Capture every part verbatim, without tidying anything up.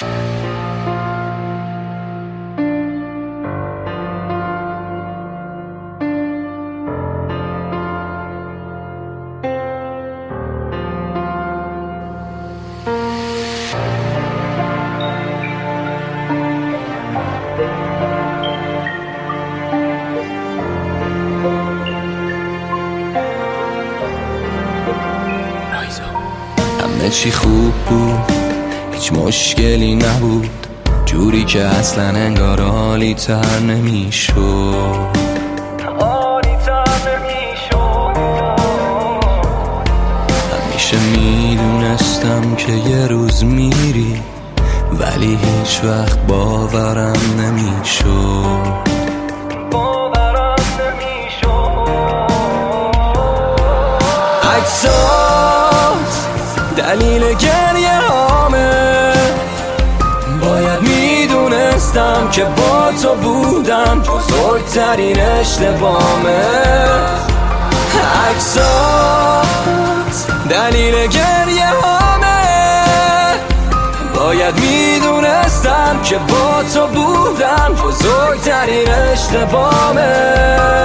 همه چی خوب بود، هیچ مشکلی نبود، جوری که اصلا انگار عالی تر نمیشد. همیشه میدونستم که یه روز میری، ولی هیچ وقت باورم نمیشد. عکسات دلیل گریه هامه، باید میدونستم که با تو بودم بزرگترین اشتباهمه. عکسات دلیل گریه هامه، باید میدونستم که با تو بودم بزرگترین اشتباهمه.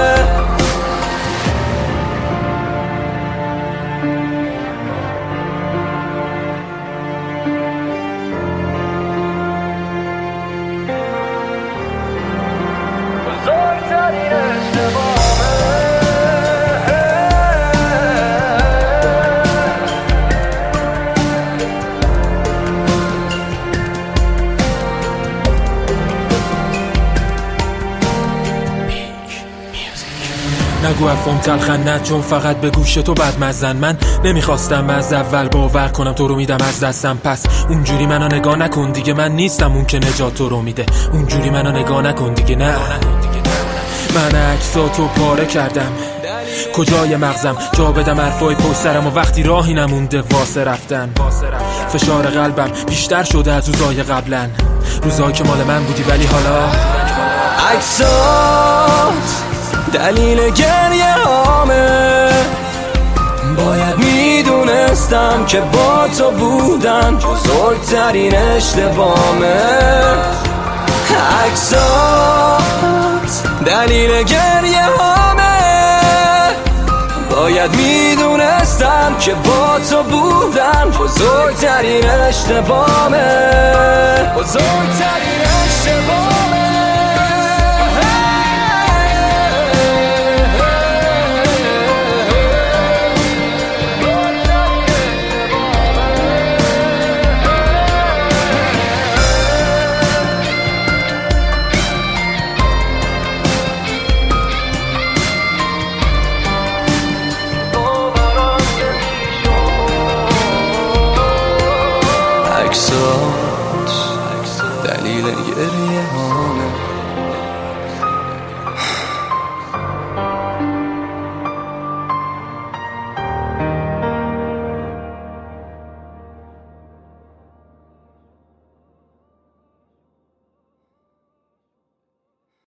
نگو حرفم تلخن نه، چون فقط به گوش تو بد مزن. من نمیخواستم از اول باور کنم تو رو میدم از دستم، پس اونجوری منو نگاه نکن دیگه، من نیستم اون که نجات تو رو میده. اونجوری منو نگاه نکن دیگه، نه من عکساتو پاره کردم، کجای مغزم جا بدم حرفای پشت سرم، و وقتی راهی نمونده واسه رفتن. فشار قلبم بیشتر شده از روزای قبلن، روزایی که مال من بودی ولی حالا. عکسات دلیل گریه هامه، باید میدونستم که با تو بودن بزرگترین اشتباهمه. عکسات دلیل گریه هامه، باید میدونستم که با تو بودن بزرگترین اشتباهمه. بزرگترین اشتباهمه. عکسات دلیل گریه هامه.